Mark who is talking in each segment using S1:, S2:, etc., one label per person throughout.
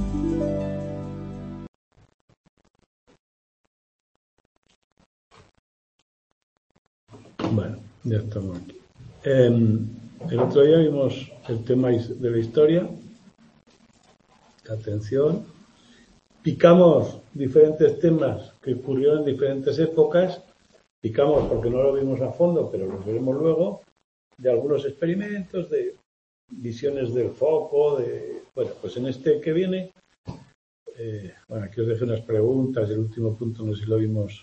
S1: Bueno, ya estamos aquí. El otro día vimos el tema de la historia. Atención. Picamos diferentes temas que ocurrieron en diferentes épocas. Picamos porque no lo vimos a fondo, pero lo veremos luego. De algunos experimentos, de visiones del foco, bueno, pues en este que viene, bueno, aquí os dejo unas preguntas. El último punto no sé si lo vimos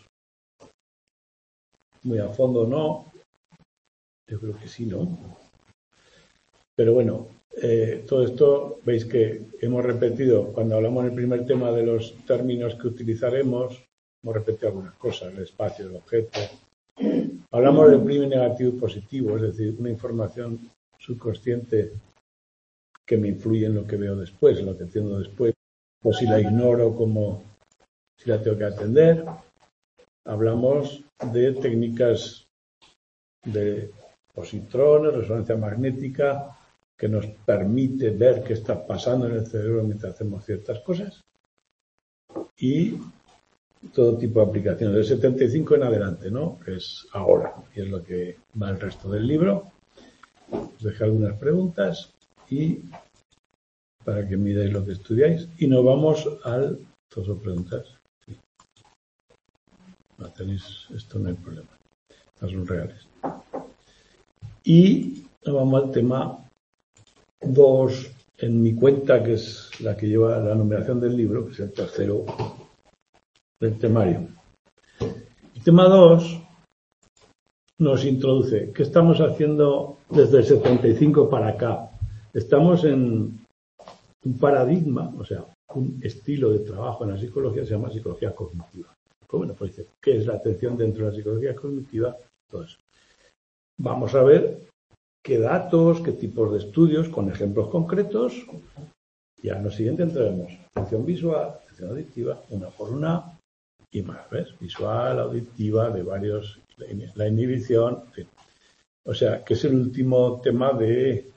S1: muy a fondo o no. Yo creo que sí, ¿no? Pero bueno, todo esto veis que hemos repetido, cuando hablamos en el primer tema de los términos que utilizaremos, hemos repetido algunas cosas, el espacio, el objeto. Hablamos del primo negativo y positivo, es decir, una información subconsciente que me influye en lo que veo después, en lo que entiendo después, o si la ignoro, como si la tengo que atender. Hablamos de técnicas de positrones, resonancia magnética, que nos permite ver qué está pasando en el cerebro mientras hacemos ciertas cosas, y todo tipo de aplicaciones, del 75 en adelante, ¿no? Que es ahora, y es lo que va el resto del libro. Os dejé algunas preguntas y para que miráis lo que estudiáis, y nos vamos al... ¿Todos son preguntas? Sí. No tenéis, esto no hay problema, estas son reales. Y nos vamos al tema 2 en mi cuenta, que es la que lleva la numeración del libro, que es el tercero del temario. El tema 2 nos introduce qué estamos haciendo desde el 75 para acá. Estamos en un paradigma, o sea, un estilo de trabajo en la psicología que se llama psicología cognitiva. Bueno, pues dice, ¿qué es la atención dentro de la psicología cognitiva? Todo eso. Vamos a ver qué datos, qué tipos de estudios, con ejemplos concretos. Y a lo siguiente entraremos atención visual, atención auditiva, una por una, y más, ¿ves? Visual, auditiva, de varios, la inhibición, en fin. O sea, que es el último tema de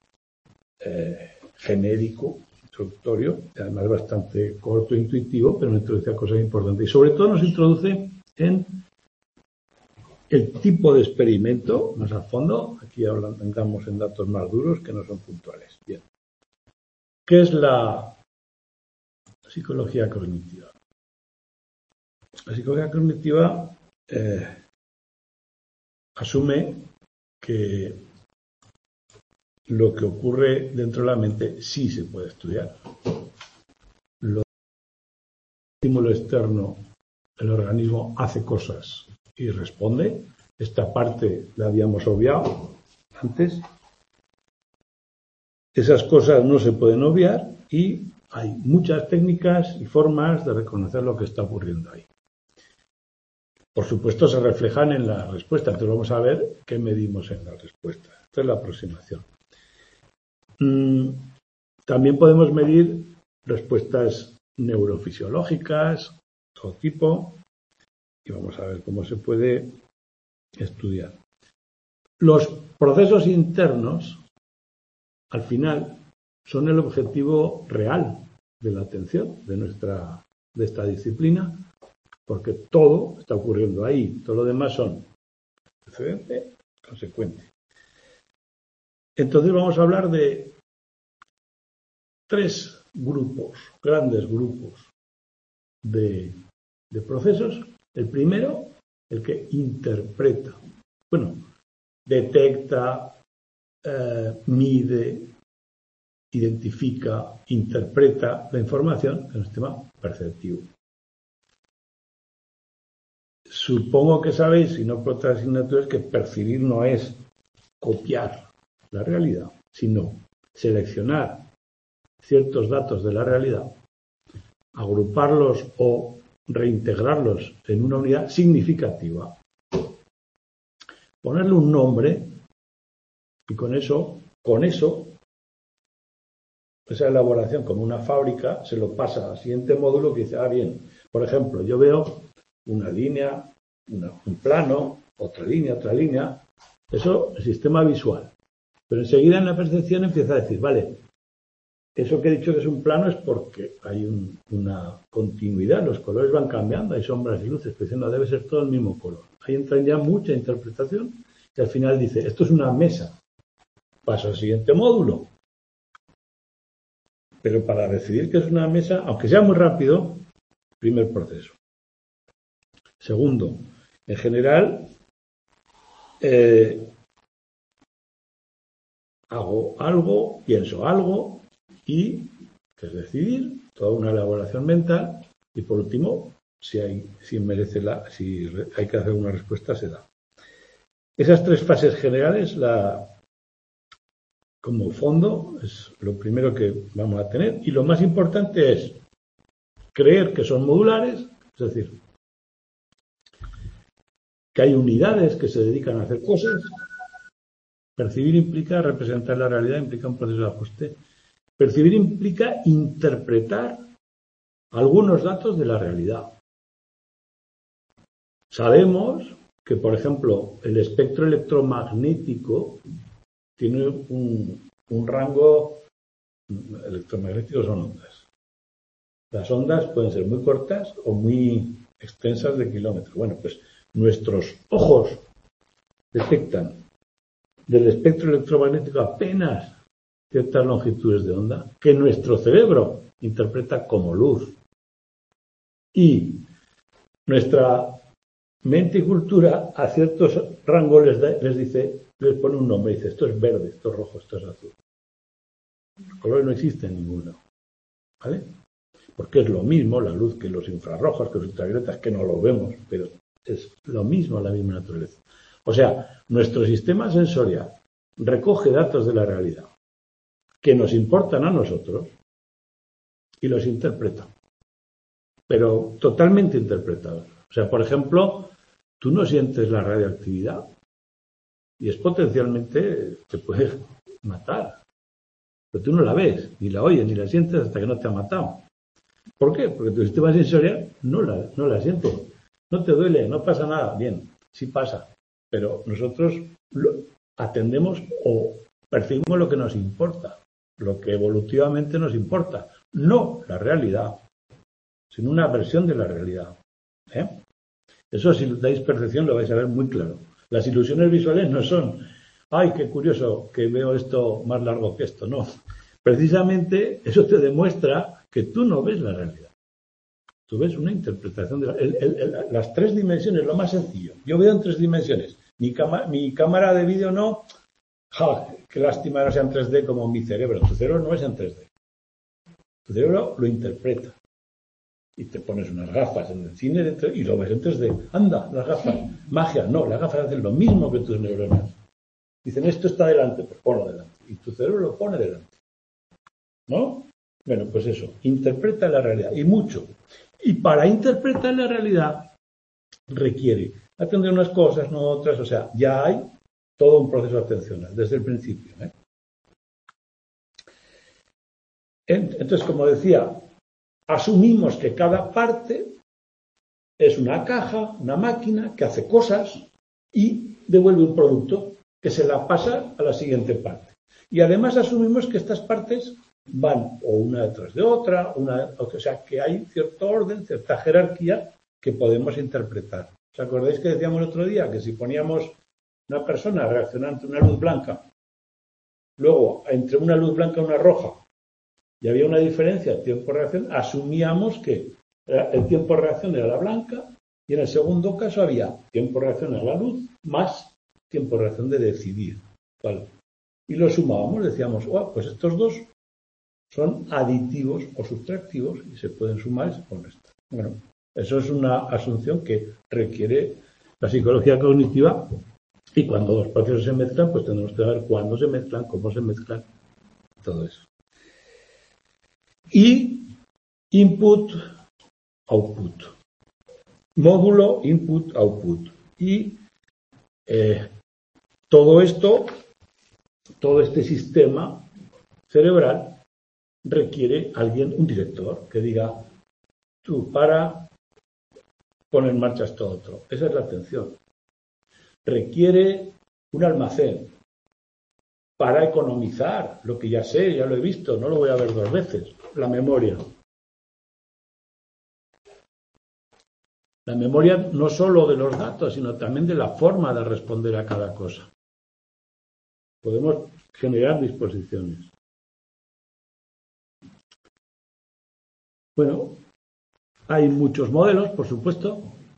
S1: genérico, introductorio, además bastante corto e intuitivo, pero nos introduce a cosas importantes. Y sobre todo nos introduce en el tipo de experimento, más a fondo. Aquí entramos en datos más duros que no son puntuales. Bien. ¿Qué es la psicología cognitiva? La psicología cognitiva asume que lo que ocurre dentro de la mente sí se puede estudiar. Lo estímulo externo, el organismo hace cosas y responde. Esta parte la habíamos obviado antes. Esas cosas no se pueden obviar y hay muchas técnicas y formas de reconocer lo que está ocurriendo ahí. Por supuesto, se reflejan en la respuesta. Entonces vamos a ver qué medimos en la respuesta. Esta es la aproximación. También podemos medir respuestas neurofisiológicas, todo tipo, y vamos a ver cómo se puede estudiar. Los procesos internos, al final, son el objetivo real de la atención de esta disciplina, porque todo está ocurriendo ahí, todo lo demás son precedente, consecuente. Entonces vamos a hablar de 3 grupos, grandes grupos de procesos. El primero, el que interpreta, detecta, mide, identifica, interpreta la información en el sistema perceptivo. Supongo que sabéis, si no por otras asignaturas, que percibir no es copiar la realidad, sino seleccionar ciertos datos de la realidad, agruparlos o reintegrarlos en una unidad significativa, ponerle un nombre y con eso, esa elaboración como una fábrica se lo pasa al siguiente módulo que dice, bien, por ejemplo, yo veo una línea, un plano, otra línea, eso es sistema visual. Pero enseguida en la percepción empieza a decir, vale, Eso que he dicho que es un plano es porque hay una continuidad, los colores van cambiando, hay sombras y luces, pero no debe ser todo el mismo color. Ahí entra ya mucha interpretación y al final dice, esto es una mesa, paso al siguiente módulo. Pero para decidir que es una mesa, aunque sea muy rápido, primer proceso. Segundo, en general, hago algo, pienso algo y, que es decidir, toda una elaboración mental y por último, si hay que hacer una respuesta, se da. Esas tres fases generales, como fondo, es lo primero que vamos a tener y lo más importante es creer que son modulares, es decir, que hay unidades que se dedican a hacer cosas. Percibir implica representar la realidad, implica un proceso de ajuste. Percibir implica interpretar algunos datos de la realidad. Sabemos que, por ejemplo, el espectro electromagnético tiene un rango electromagnético, son ondas. Las ondas pueden ser muy cortas o muy extensas de kilómetros. Bueno, pues nuestros ojos detectan del espectro electromagnético apenas ciertas longitudes de onda que nuestro cerebro interpreta como luz. Y nuestra mente y cultura a ciertos rangos les pone un nombre, dice esto es verde, esto es rojo, esto es azul. Los colores no existen en ninguno, ¿vale? Porque es lo mismo la luz que los infrarrojos, que los ultravioletas, que no lo vemos, pero es lo mismo, la misma naturaleza. O sea, nuestro sistema sensorial recoge datos de la realidad que nos importan a nosotros y los interpreta, pero totalmente interpretados. O sea, por ejemplo, tú no sientes la radioactividad y es potencialmente, te puede matar, pero tú no la ves, ni la oyes, ni la sientes hasta que no te ha matado. ¿Por qué? Porque tu sistema sensorial no la siente. No te duele, no pasa nada. Bien, sí pasa, pero nosotros atendemos o percibimos lo que nos importa, lo que evolutivamente nos importa, no la realidad, sino una versión de la realidad. Eso, si dais percepción, lo vais a ver muy claro. Las ilusiones visuales no son, ay, qué curioso que veo esto más largo que esto, no. Precisamente eso te demuestra que tú no ves la realidad. Tú ves una interpretación de las tres dimensiones, lo más sencillo. Yo veo en tres dimensiones. Mi cámara de vídeo no. Qué lástima no sea en 3D como mi cerebro. Tu cerebro no es en 3D. Tu cerebro lo interpreta. Y te pones unas gafas en el cine y lo ves en 3D. Anda, las gafas. Magia. No, las gafas hacen lo mismo que tus neuronas. Dicen, esto está delante, pues ponlo delante. Y tu cerebro lo pone delante. ¿No? Bueno, pues eso. Interpreta la realidad. Y mucho. Y para interpretar la realidad requiere atender unas cosas, no otras. O sea, ya hay todo un proceso atencional desde el principio. Entonces, como decía, asumimos que cada parte es una caja, una máquina que hace cosas y devuelve un producto que se la pasa a la siguiente parte. Y además asumimos que estas partes van o una detrás de otra, o sea, que hay cierto orden, cierta jerarquía que podemos interpretar. ¿Os acordáis que decíamos el otro día que si poníamos una persona reaccionando ante una luz blanca, luego entre una luz blanca y una roja, y había una diferencia de tiempo-reacción, asumíamos que el tiempo-reacción era la blanca y en el segundo caso había tiempo-reacción a la luz más tiempo-reacción de decidir. ¿Vale? Y lo sumábamos, decíamos, pues estos dos son aditivos o subtractivos y se pueden sumar y se pueden restar. Bueno, eso es una asunción que requiere la psicología cognitiva y cuando dos procesos se mezclan, pues tenemos que saber cuándo se mezclan, cómo se mezclan, todo eso. Y input, output. Módulo, input, output. Y todo esto, todo este sistema cerebral requiere un director, que diga, tú para, pon en marcha esto otro. Esa es la atención. Requiere un almacén. para economizar lo que ya sé, ya lo he visto, no lo voy a ver dos veces. La memoria. La memoria no solo de los datos, sino también de la forma de responder a cada cosa. Podemos generar disposiciones. Bueno, hay muchos modelos, por supuesto,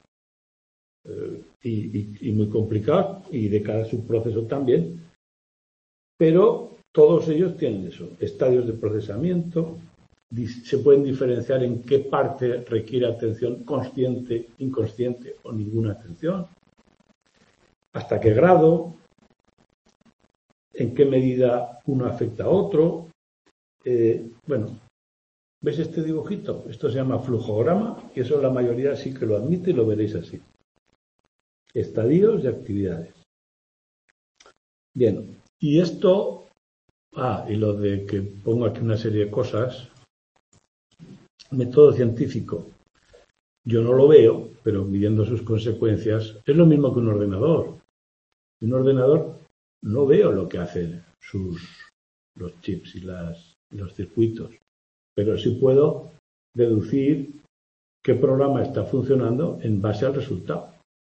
S1: y muy complicados, y de cada subproceso también, pero todos ellos tienen eso, estadios de procesamiento, se pueden diferenciar en qué parte requiere atención consciente, inconsciente o ninguna atención, hasta qué grado, en qué medida uno afecta a otro. Bueno, ¿ves este dibujito? Esto se llama flujograma y eso la mayoría sí que lo admite y lo veréis así. Estadios y actividades. Bien, y esto... y lo de que pongo aquí una serie de cosas. Método científico. Yo no lo veo, pero midiendo sus consecuencias, es lo mismo que un ordenador. Un ordenador no veo lo que hacen los chips y los circuitos, pero sí puedo deducir qué programa está funcionando en base al resultado.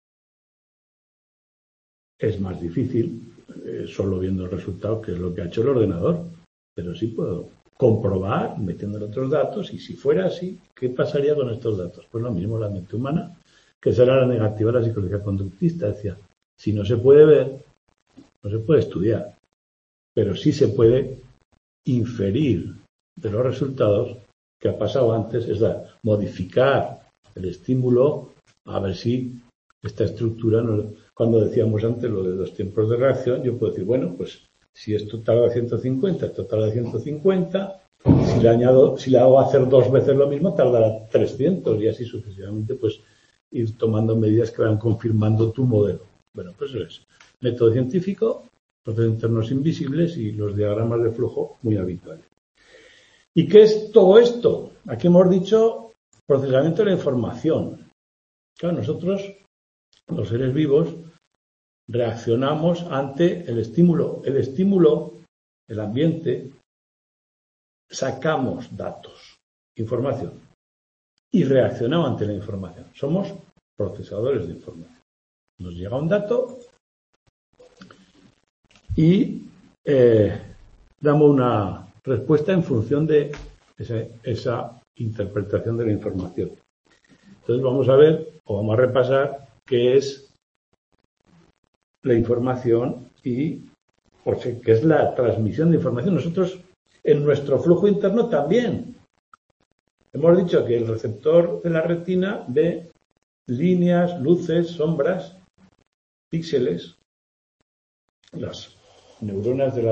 S1: Es más difícil solo viendo el resultado, que es lo que ha hecho el ordenador, pero sí puedo comprobar metiendo otros datos, y si fuera así, ¿qué pasaría con estos datos? Pues lo mismo la mente humana, que será la negativa de la psicología conductista. Decía, si no se puede ver, no se puede estudiar, pero sí se puede inferir de los resultados que ha pasado antes, es decir, modificar el estímulo a ver si esta estructura, cuando decíamos antes lo de los tiempos de reacción, yo puedo decir, bueno, pues si esto tarda 150, esto tarda 150, si le hago hacer dos veces lo mismo, tardará 300 y así sucesivamente, pues ir tomando medidas que van confirmando tu modelo. Bueno, pues eso es método científico, procesos internos invisibles y los diagramas de flujo muy habituales. ¿Y qué es todo esto? Aquí hemos dicho procesamiento de la información. Claro, nosotros, los seres vivos, reaccionamos ante el estímulo. El estímulo, el ambiente, sacamos datos, información, y reaccionamos ante la información. Somos procesadores de información. Nos llega un dato y damos una respuesta en función de esa interpretación de la información. Entonces vamos a ver, o vamos a repasar, qué es la información y qué es la transmisión de información. Nosotros, en nuestro flujo interno también. Hemos dicho que el receptor de la retina ve líneas, luces, sombras, píxeles. Las neuronas de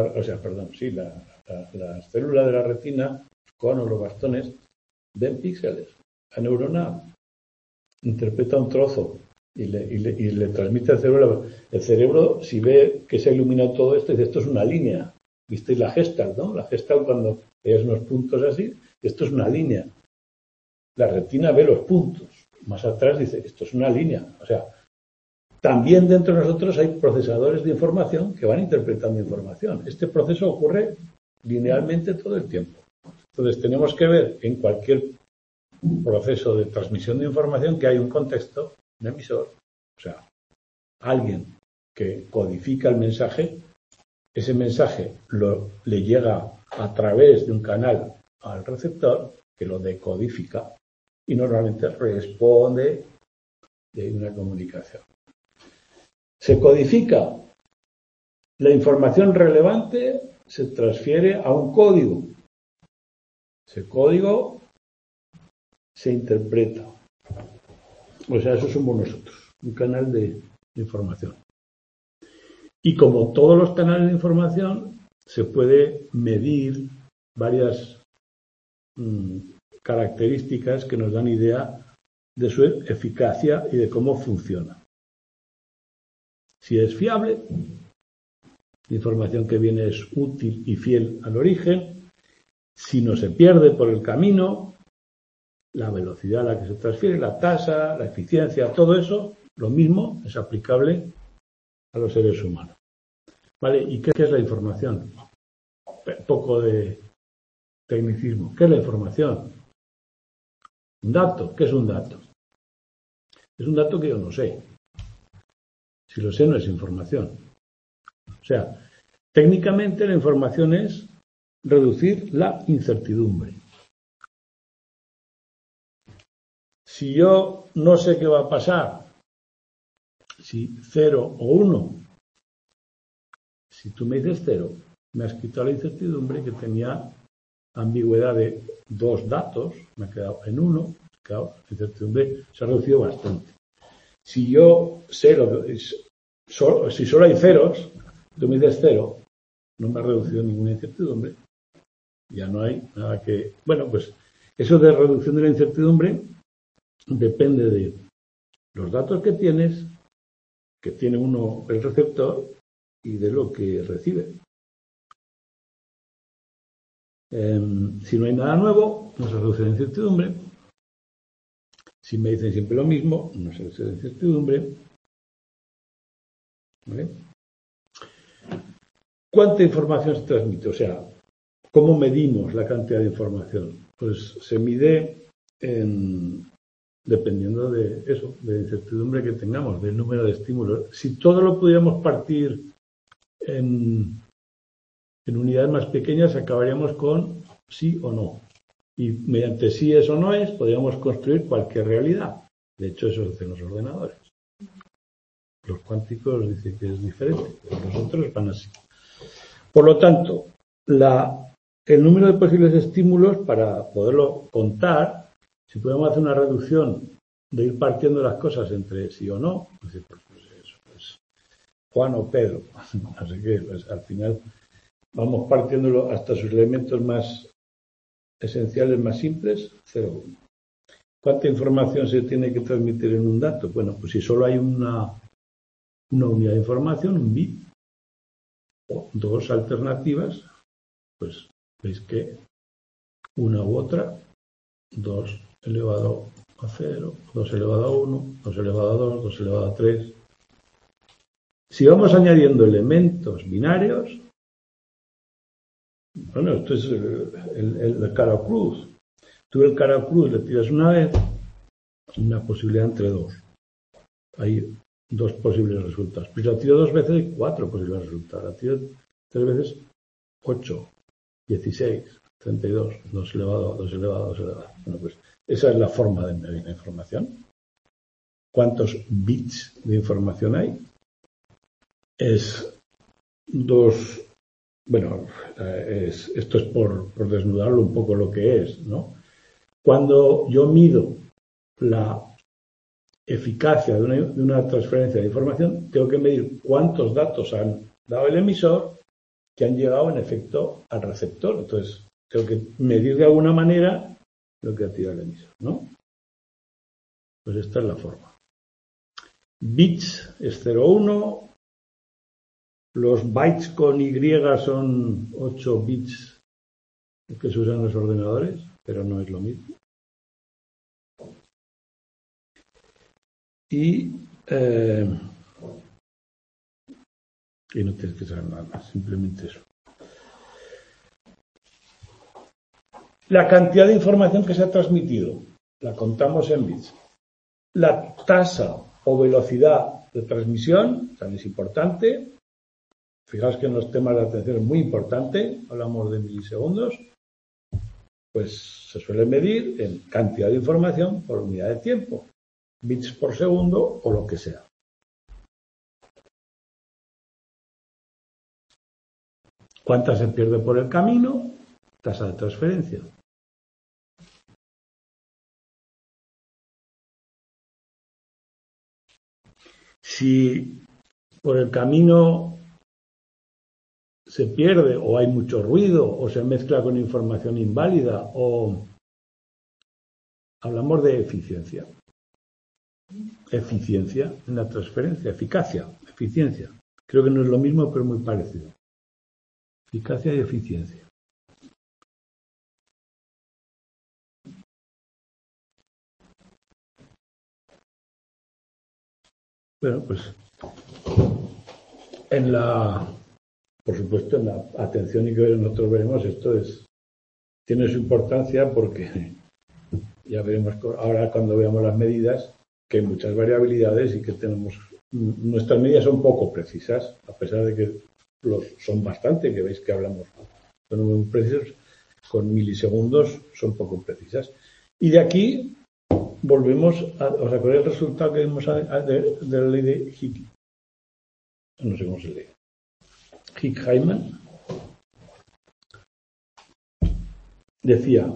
S1: las células de la retina, conos, los bastones, ven píxeles. La neurona interpreta un trozo y le transmite al cerebro. El cerebro, si ve que se ha iluminado todo esto, dice, esto es una línea. ¿Visteis la Gestalt, no? La Gestalt, cuando veis unos puntos así, esto es una línea. La retina ve los puntos. Más atrás dice, esto es una línea. O sea, también dentro de nosotros hay procesadores de información que van interpretando información. Este proceso ocurre linealmente todo el tiempo. Entonces tenemos que ver en cualquier proceso de transmisión de información que hay un contexto, un emisor, o sea, alguien que codifica el mensaje. Ese mensaje le llega a través de un canal al receptor que lo decodifica y normalmente responde de una comunicación. Se codifica. La información relevante se transfiere a un código. Ese código se interpreta. O sea, eso somos nosotros, un canal de información. Y como todos los canales de información, se puede medir varias características que nos dan idea de su eficacia y de cómo funciona. Si es fiable, la información que viene es útil y fiel al origen. Si no se pierde por el camino, la velocidad a la que se transfiere, la tasa, la eficiencia, todo eso, lo mismo es aplicable a los seres humanos. ¿Vale? ¿Y qué es la información? Poco de tecnicismo. ¿Qué es la información? Un dato. ¿Qué es un dato? Es un dato que yo no sé. Si lo sé, no es información. O sea, técnicamente la información es reducir la incertidumbre. Si yo no sé qué va a pasar, si 0 o 1, si tú me dices 0, me has quitado la incertidumbre que tenía ambigüedad de 2 datos, me ha quedado en 1, claro, la incertidumbre se ha reducido bastante. Si yo sé si solo hay ceros, tú me dices 0, no me ha reducido ninguna incertidumbre, ya no hay nada que... Bueno, pues eso de reducción de la incertidumbre depende de los datos que tienes, que tiene uno el receptor, y de lo que recibe. Si no hay nada nuevo, no se reduce la incertidumbre. Si me dicen siempre lo mismo, no se reduce la incertidumbre. ¿Vale? ¿Cuánta información se transmite? O sea, ¿cómo medimos la cantidad de información? Pues se mide dependiendo de eso, de la incertidumbre que tengamos, del número de estímulos. Si todo lo pudiéramos partir en unidades más pequeñas, acabaríamos con sí o no. Y mediante sí es o no es, podríamos construir cualquier realidad. De hecho, eso hacen los ordenadores. Los cuánticos dicen que es diferente, pero los otros van así. Por lo tanto, el número de posibles estímulos, para poderlo contar, si podemos hacer una reducción de ir partiendo las cosas entre sí o no, pues eso, pues Juan o Pedro. Así que pues, al final vamos partiéndolo hasta sus elementos más esenciales, más simples, 0, 1. ¿Cuánta información se tiene que transmitir en un dato? Bueno, pues si solo hay una unidad de información, un bit, o 2 alternativas, pues veis que una u otra, 2 elevado a 0, 2 elevado a 1, 2 elevado a 2, 2 elevado a 3. Si vamos añadiendo elementos binarios, bueno, esto es el cara o cruz. Tú el cara o cruz le tiras una vez, una posibilidad entre 2. Hay 2 posibles resultados. Pues la tiro 2 veces, hay 4 posibles resultados. La tiro 3 veces, 8, 16, 32, 2 elevado a 2 elevado a 2 elevado. Bueno, pues esa es la forma de medir la información. ¿Cuántos bits de información hay? Es 2. Bueno, esto es por desnudarlo un poco lo que es, ¿no? Cuando yo mido la eficacia de una transferencia de información, tengo que medir cuántos datos han dado el emisor que han llegado en efecto al receptor. Entonces, tengo que medir de alguna manera lo que ha tirado el emisor, ¿no? Pues esta es la forma. Bits es 0, 1. Los bytes con Y son 8 bits que se usan en los ordenadores, pero no es lo mismo. Y no tienes que saber nada más, simplemente eso. La cantidad de información que se ha transmitido, la contamos en bits. La tasa o velocidad de transmisión también es importante. Fijaos que en los temas de atención es muy importante, hablamos de milisegundos, pues se suele medir en cantidad de información por unidad de tiempo, bits por segundo o lo que sea. ¿Cuánta se pierde por el camino? Tasa de transferencia. Si por el camino se pierde o hay mucho ruido o se mezcla con información inválida o hablamos de eficiencia. Eficiencia en la transferencia, eficacia, eficiencia. Creo que no es lo mismo, pero muy parecido. Eficacia y eficiencia. Bueno, pues en la Por supuesto, en la atención y que nosotros veremos, esto tiene su importancia porque ya veremos ahora cuando veamos las medidas que hay muchas variabilidades y que nuestras medidas son poco precisas, a pesar de que son bastante, que veis que hablamos, son muy precisos, con milisegundos son poco precisas. Y de aquí volvemos ¿os acordáis el resultado que vimos de la ley de Hick? No sé cómo se lee. Hick-Hyman decía,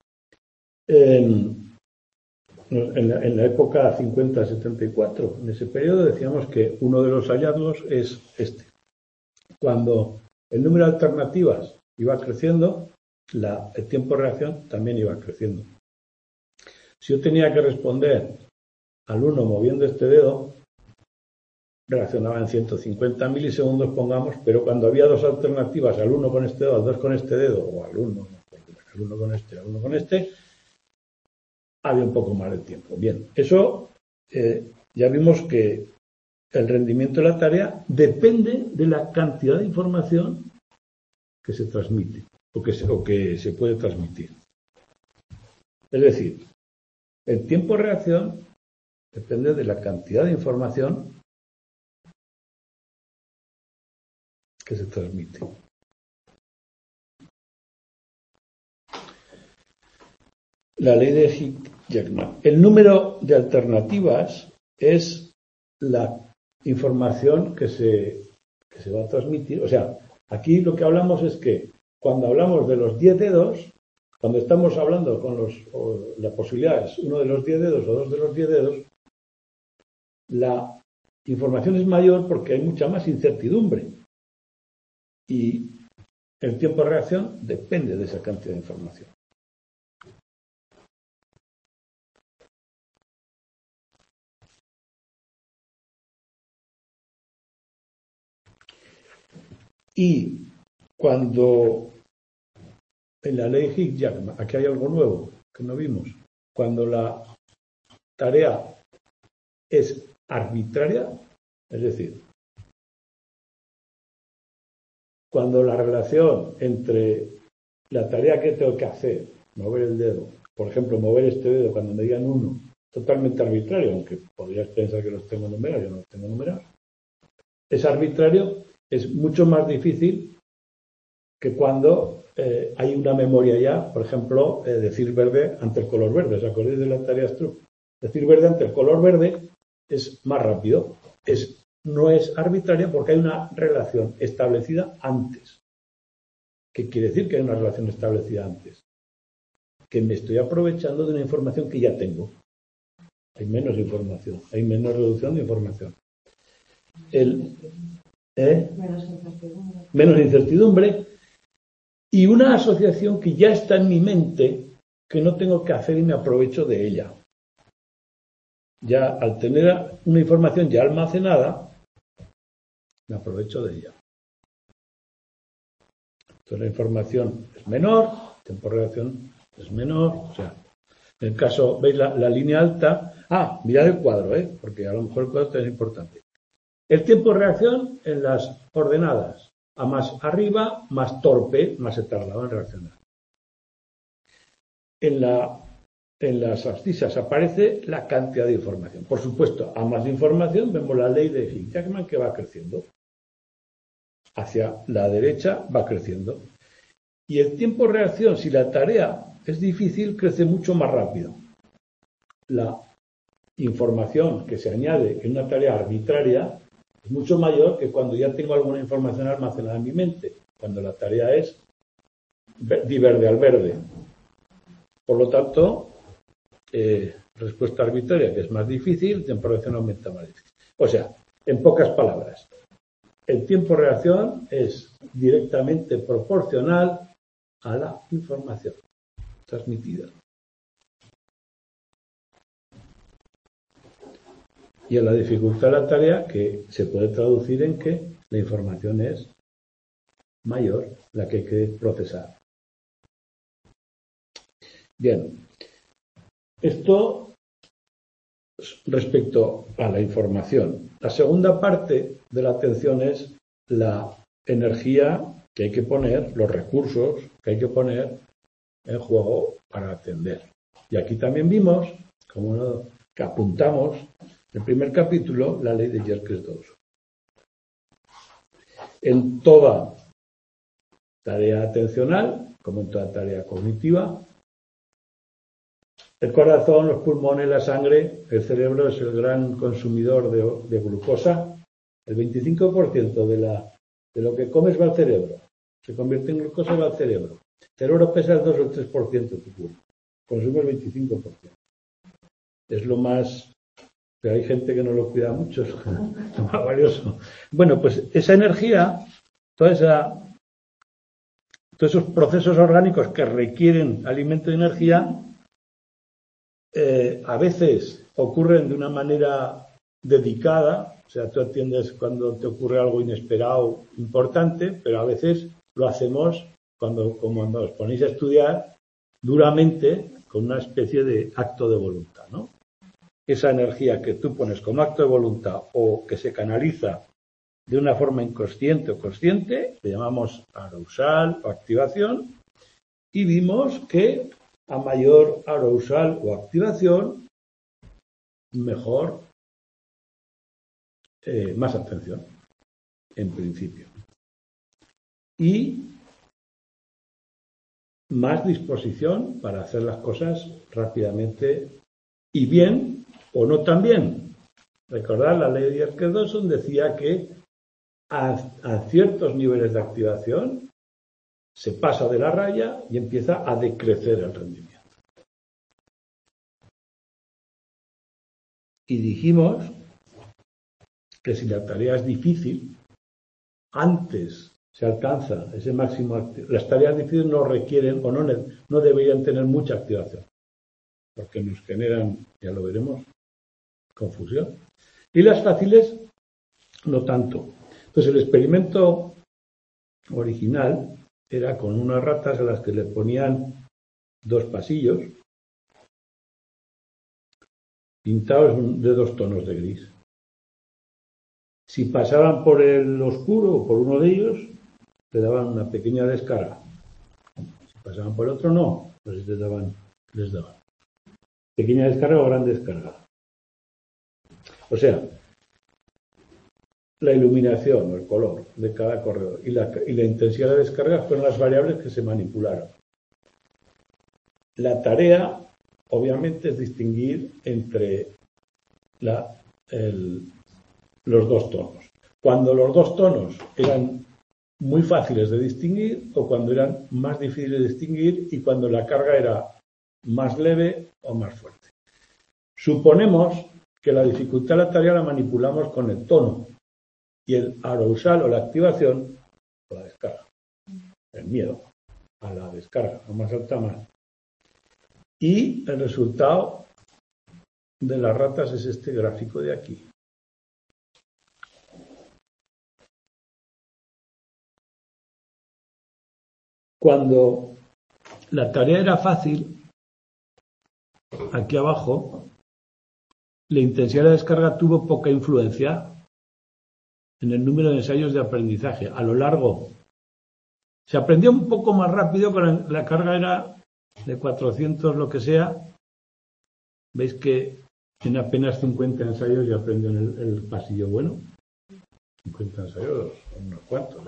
S1: en la época 50-74, en ese periodo decíamos que uno de los hallazgos es este. Cuando el número de alternativas iba creciendo, el tiempo de reacción también iba creciendo. Si yo tenía que responder al 1 moviendo este dedo, reaccionaba en 150 milisegundos, pongamos, pero cuando había dos alternativas, al 1 con este dedo, al 2 con este dedo, o al 1 con este, al 1 con este, había un poco más de tiempo. Bien, eso ya vimos que el rendimiento de la tarea depende de la cantidad de información que se transmite o que se puede transmitir. Es decir, el tiempo de reacción depende de la cantidad de información que se transmite. La ley de Hick-Jackman. El número de alternativas es la información que se va a transmitir. O sea, aquí lo que hablamos es que cuando hablamos de los 10 dedos, cuando estamos hablando con la posibilidad es uno de los 10 dedos o dos de los 10 dedos, la información es mayor porque hay mucha más incertidumbre. Y el tiempo de reacción depende de esa cantidad de información. Y cuando en la ley Hick-Jackman, aquí hay algo nuevo que no vimos, cuando la tarea es arbitraria, es decir, cuando la relación entre la tarea que tengo que hacer, mover el dedo, por ejemplo, mover este dedo cuando me digan 1, totalmente arbitrario, aunque podrías pensar que los tengo numerados, yo no los tengo numerados, es arbitrario, es mucho más difícil que cuando hay una memoria ya, por ejemplo, decir verde ante el color verde. ¿Os acordáis de la tarea Stroop? Decir verde ante el color verde es más rápido, no es arbitraria porque hay una relación establecida antes. ¿Qué quiere decir que hay una relación establecida antes? Que me estoy aprovechando de una información que ya tengo. Hay menos información, hay menos reducción de información. Menos incertidumbre y una asociación que ya está en mi mente que no tengo que hacer y me aprovecho de ella. Ya al tener una información ya almacenada, me aprovecho de ella. Entonces la información es menor, el tiempo de reacción es menor, o sea, en el caso, ¿veis la línea alta? Mirad el cuadro, porque a lo mejor el cuadro es importante. El tiempo de reacción en las ordenadas, a más arriba, más torpe, más se tardaba en reaccionar. En las abscisas aparece la cantidad de información. Por supuesto, a más información vemos la ley de Hick-Jackman que va creciendo. Hacia la derecha va creciendo. Y el tiempo de reacción, si la tarea es difícil, crece mucho más rápido. La información que se añade en una tarea arbitraria es mucho mayor que cuando ya tengo alguna información almacenada en mi mente, cuando la tarea es de verde al verde. Por lo tanto, respuesta arbitraria, que es más difícil, tiempo de reacción aumenta más difícil. O sea, en pocas palabras, el tiempo de reacción es directamente proporcional a la información transmitida. Y a la dificultad de la tarea, que se puede traducir en que la información es mayor, la que hay que procesar. Bien, esto respecto a la información. La segunda parte de la atención es energía que hay que poner, los recursos que hay que poner en juego para atender. Y aquí también vimos, que apuntamos en el primer capítulo, la ley de Yerkes-Dawson. En toda tarea atencional, como en toda tarea cognitiva, el corazón, los pulmones, la sangre, el cerebro es el gran consumidor de glucosa. El 25% de lo que comes va al cerebro. Se convierte en glucosa y va al cerebro. El cerebro pesa el 2 o el 3% de tu cuerpo. Consume el 25%. Es lo más... Pero hay gente que no lo cuida mucho, es lo más valioso. Bueno, pues esa energía, todos esos procesos orgánicos que requieren alimento y energía, a veces ocurren de una manera dedicada, o sea, tú atiendes cuando te ocurre algo inesperado, importante, pero a veces lo hacemos como cuando os ponéis a estudiar duramente con una especie de acto de voluntad, ¿no? Esa energía que tú pones como acto de voluntad o que se canaliza de una forma inconsciente o consciente, le llamamos arousal o activación, y vimos que a mayor arousal o activación, mejor, más atención, en principio. Y más disposición para hacer las cosas rápidamente y bien o no tan bien. Recordad, la ley de Yerkes-Dawson decía que a ciertos niveles de activación se pasa de la raya y empieza a decrecer el rendimiento. Y dijimos que si la tarea es difícil, antes se alcanza ese máximo. Las tareas difíciles no requieren o no deberían tener mucha activación, porque nos generan, ya lo veremos, confusión. Y las fáciles, no tanto. Entonces, el experimento original era con unas ratas a las que le ponían 2 pasillos pintados de 2 tonos de gris. Si pasaban por el oscuro o por uno de ellos, le daban una pequeña descarga. Si pasaban por el otro, no. Pues les daban pequeña descarga o gran descarga. O sea, la iluminación o el color de cada corredor y la intensidad de descarga fueron las variables que se manipularon. La tarea, obviamente, es distinguir entre los 2 tonos. Cuando los 2 tonos eran muy fáciles de distinguir o cuando eran más difíciles de distinguir y cuando la carga era más leve o más fuerte. Suponemos que la dificultad de la tarea la manipulamos con el tono y el arousal o la activación con la descarga. El miedo a la descarga, a más alta más. Y el resultado de las ratas es este gráfico de aquí. Cuando la tarea era fácil, aquí abajo, la intensidad de descarga tuvo poca influencia en el número de ensayos de aprendizaje. A lo largo, se aprendió un poco más rápido, con la carga era de 400, lo que sea. Veis que en apenas 50 ensayos ya aprendió en el pasillo bueno. 50 ensayos, unos cuantos,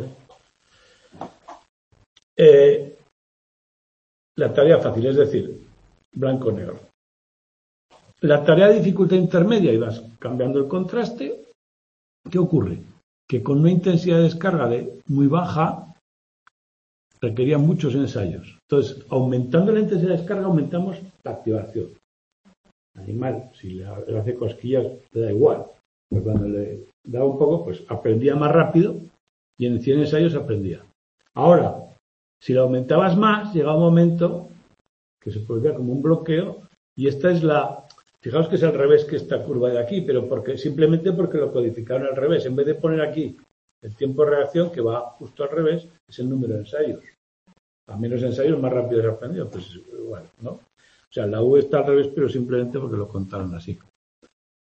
S1: la tarea fácil, es decir, blanco-negro. La tarea de dificultad intermedia, y vas cambiando el contraste, ¿qué ocurre? Que con una intensidad de descarga muy baja requería muchos ensayos. Entonces, aumentando la intensidad de descarga, aumentamos la activación. El animal, si le hace cosquillas, le da igual. Pero cuando le da un poco, pues aprendía más rápido y en 100 ensayos aprendía. Ahora, si lo aumentabas más, llegaba un momento que se producía como un bloqueo y esta es fijaos que es al revés que esta curva de aquí, pero simplemente porque lo codificaron al revés. En vez de poner aquí el tiempo de reacción, que va justo al revés, es el número de ensayos. A menos ensayos, más rápido se aprendió. Pues igual, ¿no? O sea, la U está al revés, pero simplemente porque lo contaron así.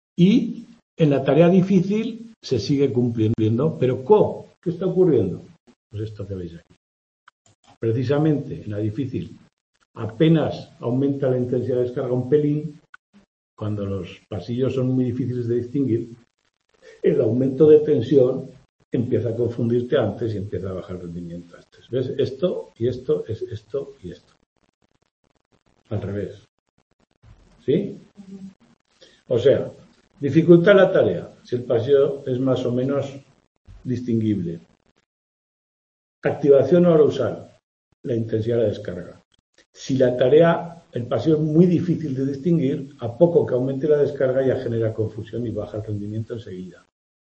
S1: Y en la tarea difícil se sigue cumpliendo, pero ¿qué está ocurriendo? Pues esto que veis aquí. Precisamente en la difícil apenas aumenta la intensidad de descarga un pelín, cuando los pasillos son muy difíciles de distinguir, el aumento de tensión empieza a confundirte antes y empieza a bajar el rendimiento antes. ¿Ves? Esto y esto es esto y esto. Al revés. ¿Sí? O sea, dificulta la tarea si el pasillo es más o menos distinguible. Activación orusal, la intensidad de la descarga. Si la tarea, el pasillo es muy difícil de distinguir, a poco que aumente la descarga ya genera confusión y baja el rendimiento enseguida.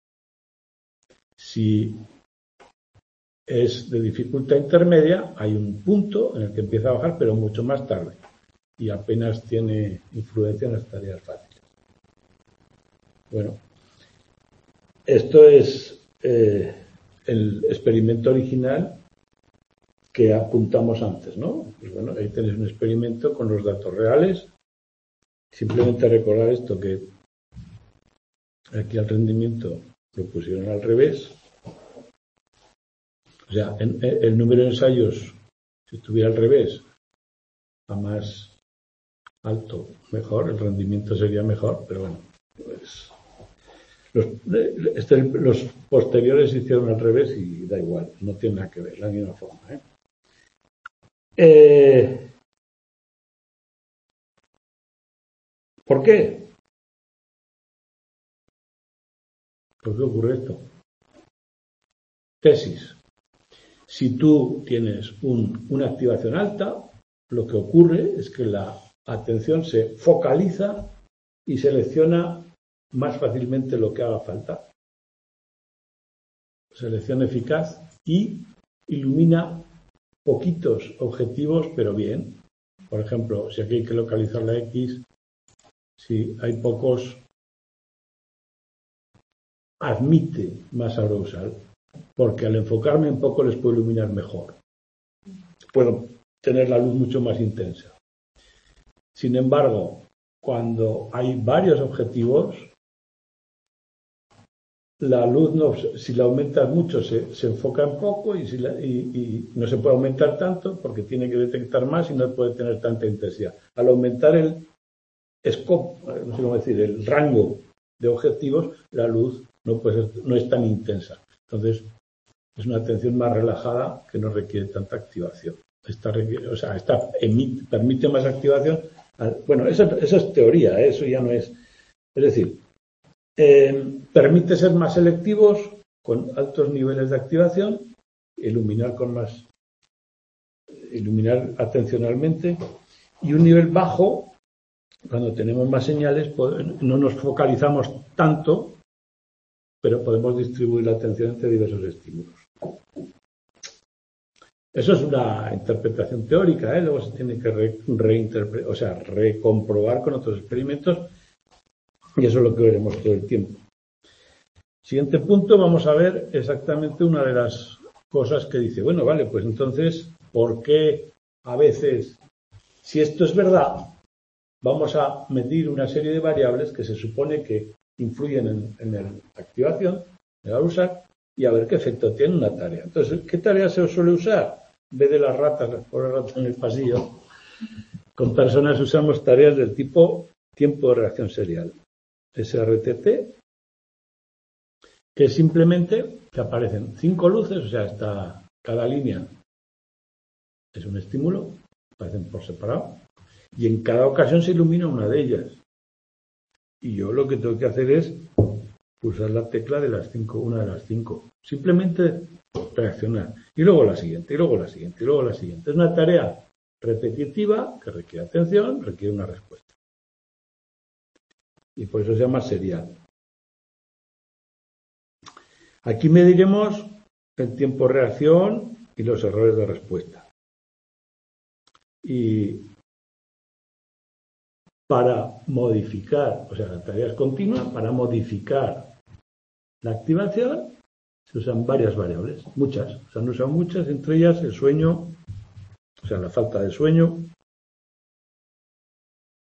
S1: Si es de dificultad intermedia, hay un punto en el que empieza a bajar, pero mucho más tarde, y apenas tiene influencia en las tareas fáciles. Bueno, esto es el experimento original que apuntamos antes, ¿no? Pues bueno, ahí tenéis un experimento con los datos reales. Simplemente recordar esto, que aquí el rendimiento lo pusieron al revés. O sea, el número de ensayos, si estuviera al revés, a más alto, mejor, el rendimiento sería mejor, pero bueno, pues los posteriores se hicieron al revés y da igual, no tiene nada que ver, la misma forma. ¿Por qué? ¿Por qué ocurre esto? Tesis. Si tú tienes una activación alta, lo que ocurre es que la atención se focaliza y selecciona más fácilmente lo que haga falta. Selección eficaz y ilumina poquitos objetivos, pero bien. Por ejemplo, si aquí hay que localizar la X, si hay pocos, admite más arousal, porque al enfocarme un poco les puedo iluminar mejor. Puedo tener la luz mucho más intensa. Sin embargo, cuando hay varios objetivos, la luz, no, si la aumentas mucho, se enfoca en poco y no se puede aumentar tanto porque tiene que detectar más y no puede tener tanta intensidad. Al aumentar el scope, no sé cómo decir, el rango de objetivos, la luz no es tan intensa. Entonces, es una atención más relajada que no requiere tanta activación. Permite más activación. Bueno, esa es teoría, eso ya no es. Es decir, permite ser más selectivos con altos niveles de activación, iluminar atencionalmente, y un nivel bajo, cuando tenemos más señales, no nos focalizamos tanto, pero podemos distribuir la atención entre diversos estímulos. Eso es una interpretación teórica, luego se tiene que recomprobar con otros experimentos, y eso es lo que veremos todo el tiempo. Siguiente punto, vamos a ver exactamente una de las cosas que dice, bueno, vale, pues entonces, ¿por qué a veces, si esto es verdad, vamos a medir una serie de variables que se supone que influyen en la activación, la voy a usar, y a ver qué efecto tiene una tarea? Entonces, ¿qué tarea se suele usar? En vez de las pobres ratas en el pasillo, con personas usamos tareas del tipo tiempo de reacción serial, SRTT, que es simplemente que aparecen 5 luces, o sea, cada línea es un estímulo, aparecen por separado, y en cada ocasión se ilumina una de ellas. Y yo lo que tengo que hacer es pulsar la tecla de las 5, una de las 5. Simplemente reaccionar. Y luego la siguiente, y luego la siguiente, y luego la siguiente. Es una tarea repetitiva que requiere atención, requiere una respuesta. Y por eso se llama serial. Aquí mediremos el tiempo de reacción y los errores de respuesta. Y para modificar, o sea, la tarea es continua, para modificar la activación se usan varias variables, muchas, se han usado muchas, entre ellas el sueño, o sea, la falta de sueño,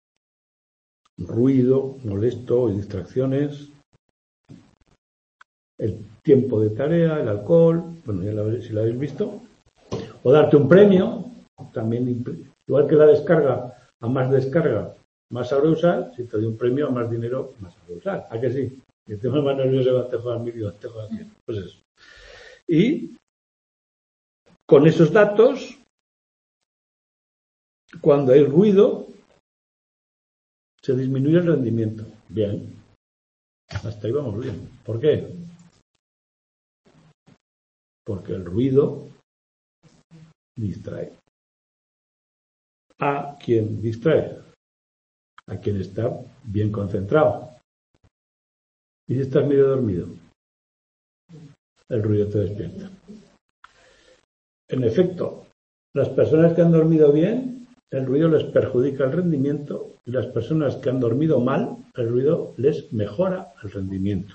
S1: ruido molesto y distracciones, el tiempo de tarea, el alcohol, bueno, ya si lo habéis visto, o darte un premio, también, igual que la descarga, a más descarga, más sabrá usar, si te doy un premio a más dinero, más sabrá usar. ¿A que sí? Que te más nervioso, te juegas 1000 te juegas 100. Pues eso. Y con esos datos, cuando hay ruido, se disminuye el rendimiento. Bien. Hasta ahí vamos bien. ¿Por qué? Porque el ruido distrae. ¿A quién distrae? A quien está bien concentrado. ¿Y si estás medio dormido? El ruido te despierta. En efecto, las personas que han dormido bien, el ruido les perjudica el rendimiento, y las personas que han dormido mal, el ruido les mejora el rendimiento.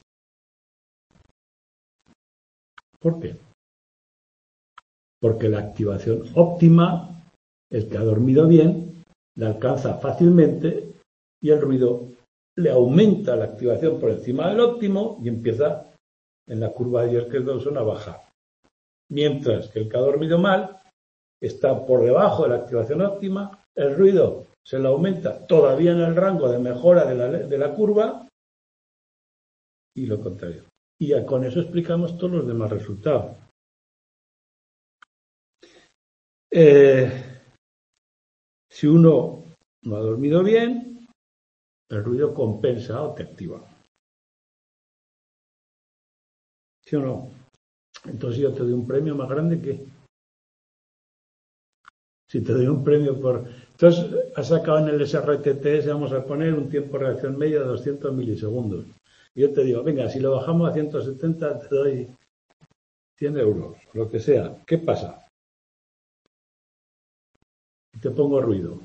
S1: ¿Por qué? Porque la activación óptima, el que ha dormido bien, la alcanza fácilmente y el ruido le aumenta la activación por encima del óptimo y empieza en la curva de Jerker-Dawson a bajar. Mientras que el que ha dormido mal está por debajo de la activación óptima, el ruido se le aumenta todavía en el rango de mejora de la curva y lo contrario. Y ya con eso explicamos todos los demás resultados. Si uno no ha dormido bien, el ruido compensa o te activa. ¿Sí o no? Entonces yo te doy un premio más grande que... Si te doy un premio por... Entonces has sacado en el SRTTS, vamos a poner un tiempo de reacción medio de 200 milisegundos. Y yo te digo, venga, si lo bajamos a 170 te doy 100 euros, lo que sea. ¿Qué pasa? Y te pongo ruido.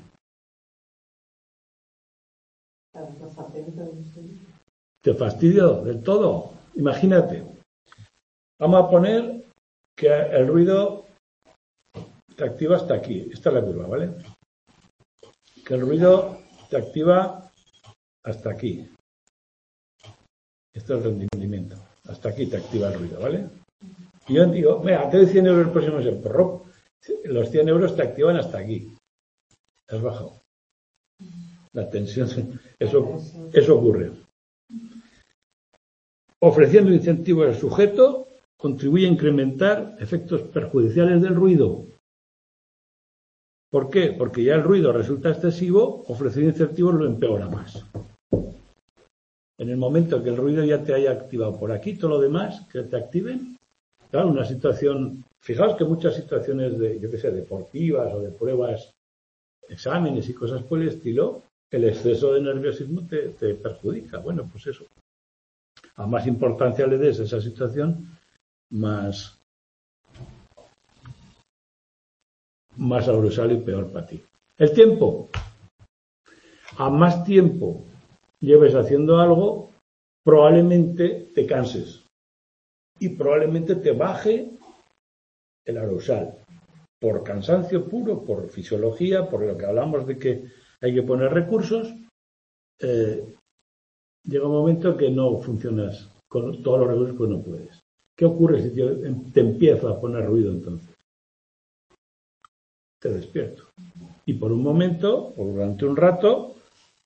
S1: ¿Te fastidio del todo? Imagínate. Vamos a poner que el ruido te activa hasta aquí. Esta es la curva, ¿vale? Que el ruido te activa hasta aquí. Esto es el rendimiento. Hasta aquí te activa el ruido, ¿vale? Y yo digo, mira, te doy 100 euros el próximo mes. Los 100 euros te activan hasta aquí. Has bajado. La tensión, eso ocurre. Ofreciendo incentivos al sujeto, contribuye a incrementar efectos perjudiciales del ruido. ¿Por qué? Porque ya el ruido resulta excesivo, ofrecer incentivos lo empeora más. En el momento que el ruido ya te haya activado por aquí, todo lo demás que te activen, claro, una situación, fijaos que muchas situaciones de, yo qué sé, deportivas o de pruebas, exámenes y cosas por el estilo, el exceso de nerviosismo te perjudica. Bueno, pues eso. A más importancia le des a esa situación, más abrosal y peor para ti. El tiempo. A más tiempo lleves haciendo algo, probablemente te canses y probablemente te baje el arousal. Por cansancio puro, por fisiología, por lo que hablamos de que hay que poner recursos, llega un momento que no funcionas con todos los recursos, pues no puedes. ¿Qué ocurre si te empiezo a poner ruido entonces? Te despierto. Y por un momento, o durante un rato,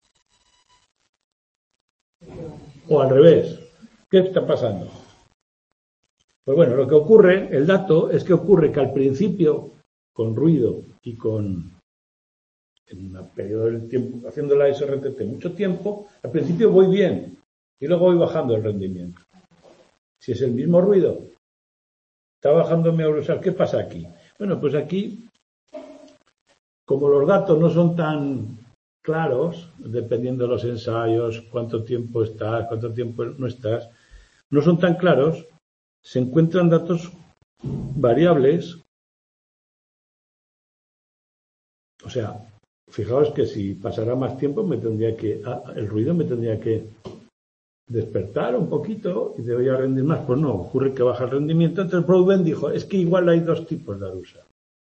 S1: o al revés. ¿Qué está pasando? Pues bueno, lo que ocurre, el dato, es que ocurre que al principio, con ruido y en un periodo del tiempo, haciendo la SRTT mucho tiempo, al principio voy bien y luego voy bajando el rendimiento. Si es el mismo ruido, está bajando mi aurosal, ¿qué pasa aquí? Bueno, pues aquí, como los datos no son tan claros, dependiendo de los ensayos, cuánto tiempo estás, cuánto tiempo no estás, no son tan claros, se encuentran datos variables. O sea, fijaos que si pasara más tiempo el ruido me tendría que despertar un poquito y debería rendir más. Pues no, ocurre que baja el rendimiento. Entonces Broadbent dijo, es que igual hay dos tipos de arusa.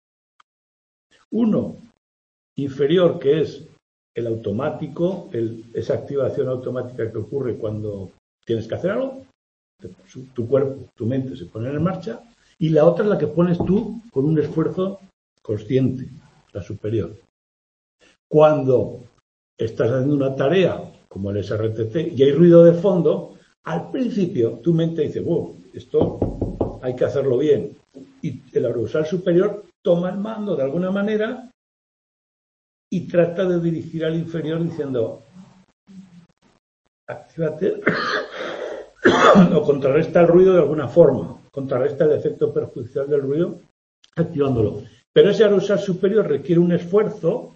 S1: Uno, inferior, que es el automático, esa activación automática que ocurre cuando tienes que hacer algo. Tu cuerpo, tu mente se pone en marcha, y la otra es la que pones tú con un esfuerzo consciente, la superior. Cuando estás haciendo una tarea, como el SRTT, y hay ruido de fondo, al principio tu mente dice, wow, esto hay que hacerlo bien. Y el arousal superior toma el mando de alguna manera y trata de dirigir al inferior diciendo, actívate, o contrarresta el ruido de alguna forma, contrarresta el efecto perjudicial del ruido activándolo. Pero ese arousal superior requiere un esfuerzo